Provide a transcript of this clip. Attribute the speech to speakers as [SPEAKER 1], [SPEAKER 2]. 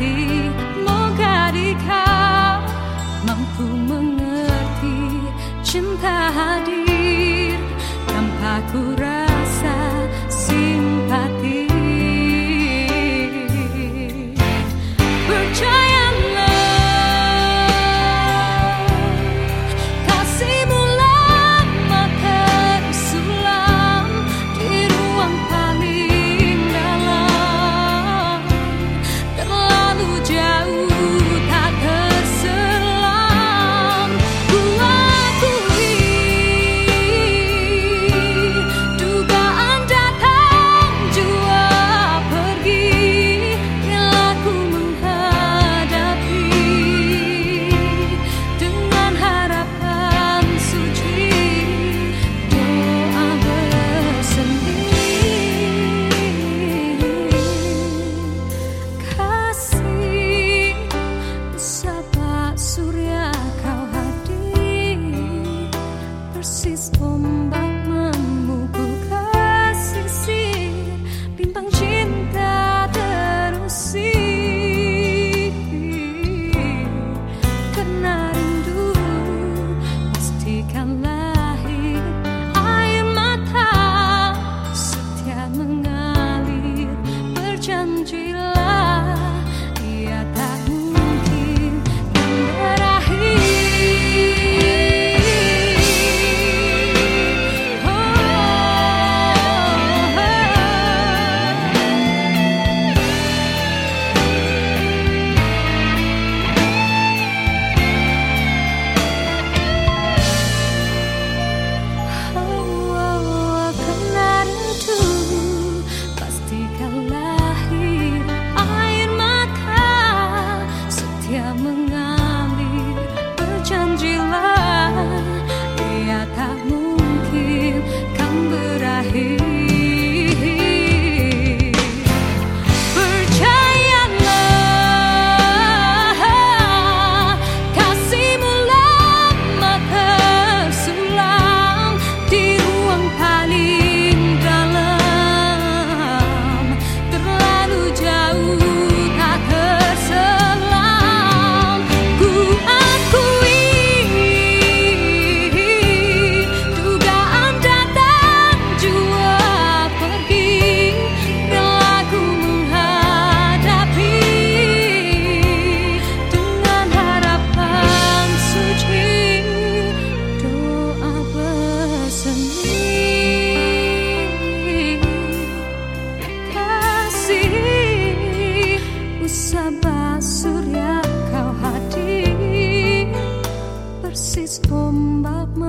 [SPEAKER 1] berakhir. Moga kau mampu mengerti cinta hadir tanpa ku rasa simpati. Persis ombak memukul ke sisir, bintang cinta terusir. Karena rindu pastikan lahir, air mata setia mengalir. Berjanjilah ia tak mungkin kan berakhir. Mengalir, berjanjilah ia tak mungkin kan berakhir. Percayalah, kasihmu lama tersulam di ruang paling dalam, terlalu jauh tak terselam. Sabah surya kau hadir, persis ombak